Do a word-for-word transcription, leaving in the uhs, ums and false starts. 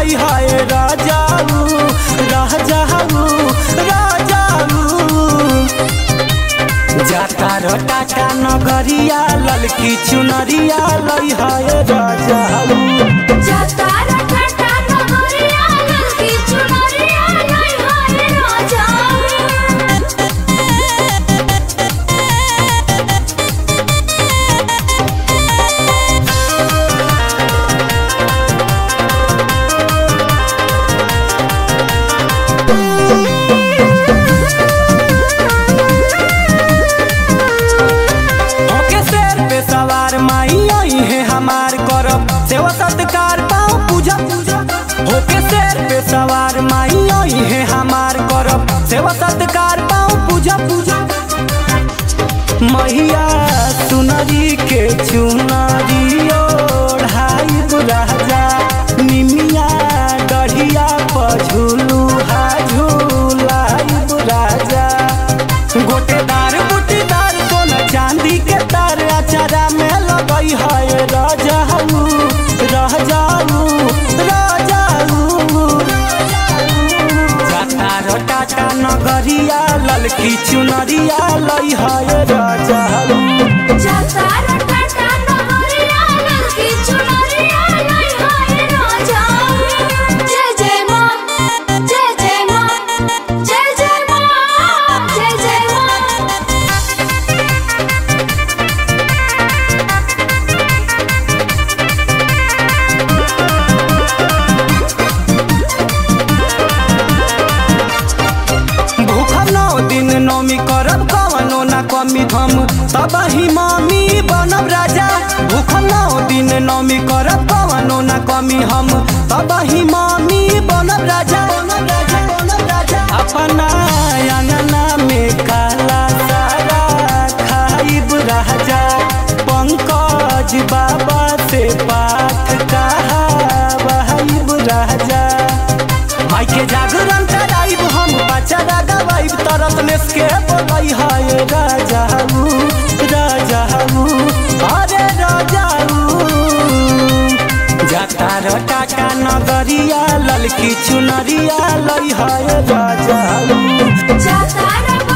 लई है राजाऊ राजाऊ राजाऊ। जाता रो टाटा नगरिया ललकी चुनरिया लई है राजाऊ। जाता रो टाटा नगरिया ललकी चुनरिया लई है राजाऊ। सवार माई आई है हमार करब सेवा सत्कार पाओ पूजा पूजा। होके शेर पे सवार माई आई है हमार करब सेवा सत्कार पाओ पूजा पूजा। मैया सुनरी के चुनरी ओढ़ाई राजा निमिया गढ़िया पर झूलुहा झूलाई राजा। गोटेदार बूटीदार सोना चांदी के तार अचारा में लगई है राजाऊ राजाऊ राजाऊ। जाता रो टाटा नगरिया ललकी चुनरिया लई है राजाऊ। जाता रो टाटा नगरिया ललकी चुनरिया लई है राजाऊ। जय जय मां जय जय मां जय जय मां जय जय मां। दिन नौमी करब कवनो ना कमी हम तब ही मामी बनब राजा। भूख नौ दिन नौमी करब कवनो ना कमी हम तब ही मामी बनब राजा। अपना अंगना में काला सारा खाइब राजा। पंकज बाबा से पाठ कहाइब राजा। माई के जागरण कराइब हम बच्चा गवाइब तरत नेस के बोलई है राजाऊ राजाऊ अरे राजाऊ। जाता रो टाटा नगरिया ललकी चुनरिया लई है राजाऊ। जाता रो